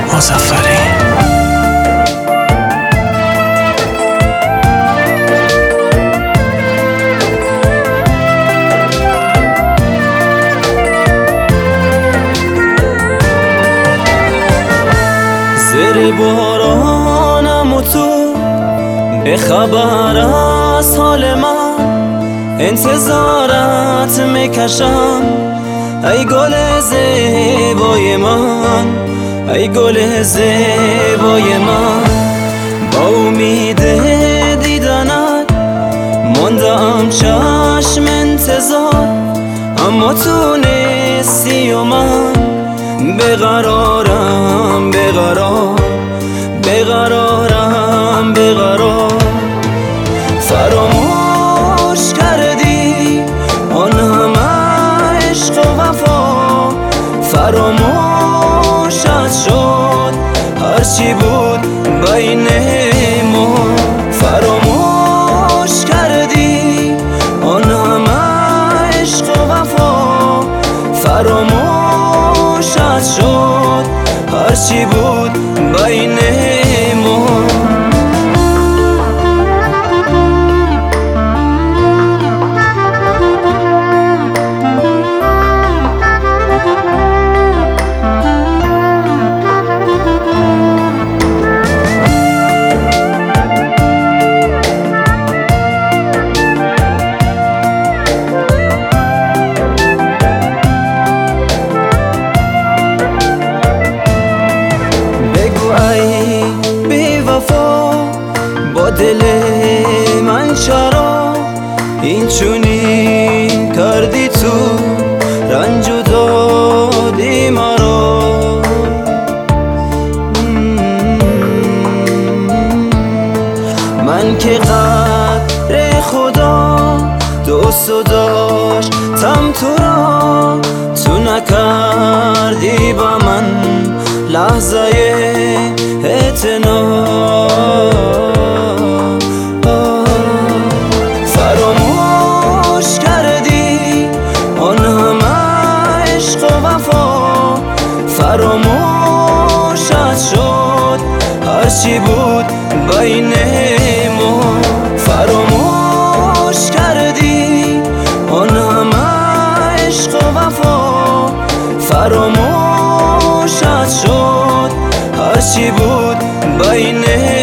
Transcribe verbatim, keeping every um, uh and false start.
مظفری. زیر بارانم و تو به خبر از حال من انتظارت میکشم، ای گل زیبای من، ای گل زیبای من. با امید دیدنت ماندم چشم انتظار، اما تو نیستی و من بقرارم بقرار، بقرارم بقرار. فراموش کردی آن همه عشق و وفا، فراموشت شد هرچی بود بین ما. فراموش کردی آن همه عشق و وفا، فراموشت شد هرچی بود بین ما. با دل من چرا این چونین کردی تو، رنج و دادی مرا. من که قدر خدا دوست و داشتم تو را، تو نکردی با من لحظه اعتنا. فراموش کردی آن همه عشق و وفا، فراموشت شد هرچی بود بین ما. فراموش کردی آن همه عشق و وفا، فراموشت شد هرچی بود بین